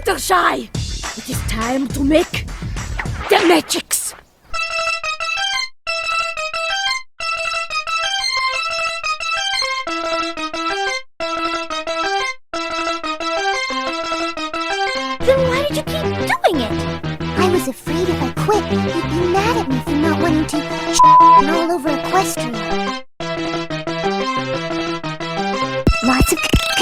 Fluttershy! It is time to make the magics! Then why did you keep doing it? I was afraid if I quit, you'd be mad at me for not wanting to all over Equestria. Lots of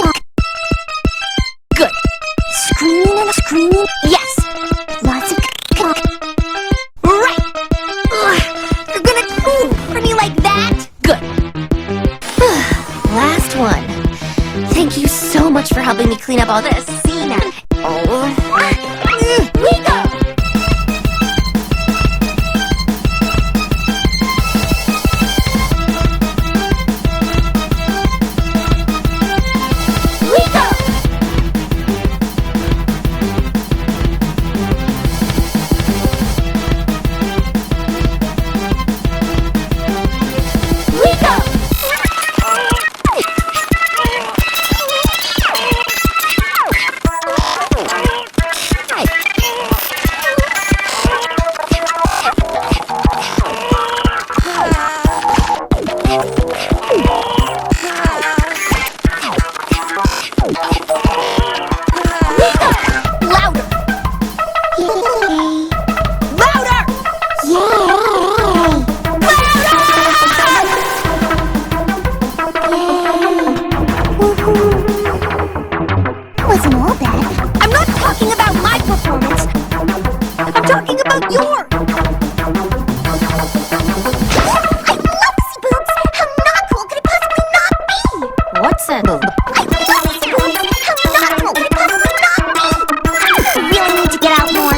Good. Screaming and screaming. Yes. Lots of Right! You're gonna for me like that? Good. Last one. Thank you so much for helping me clean up all this. See now. We go! Wasn't all bad. I'm not talking about my performance. I'm talking about yours. I love Missy Boobs. How not cool could it possibly not be? What's that? I love Missy Boobs. How not cool could it possibly not be? I really need to get out more.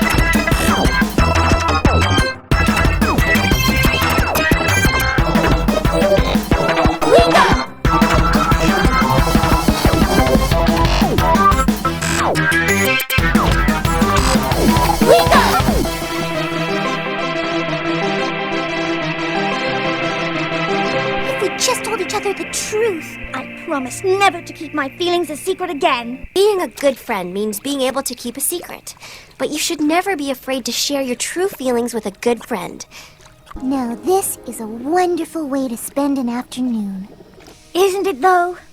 If we just told each other the truth, I promise never to keep my feelings a secret again. Being a good friend means being able to keep a secret. But you should never be afraid to share your true feelings with a good friend. Now this is a wonderful way to spend an afternoon. Isn't it though?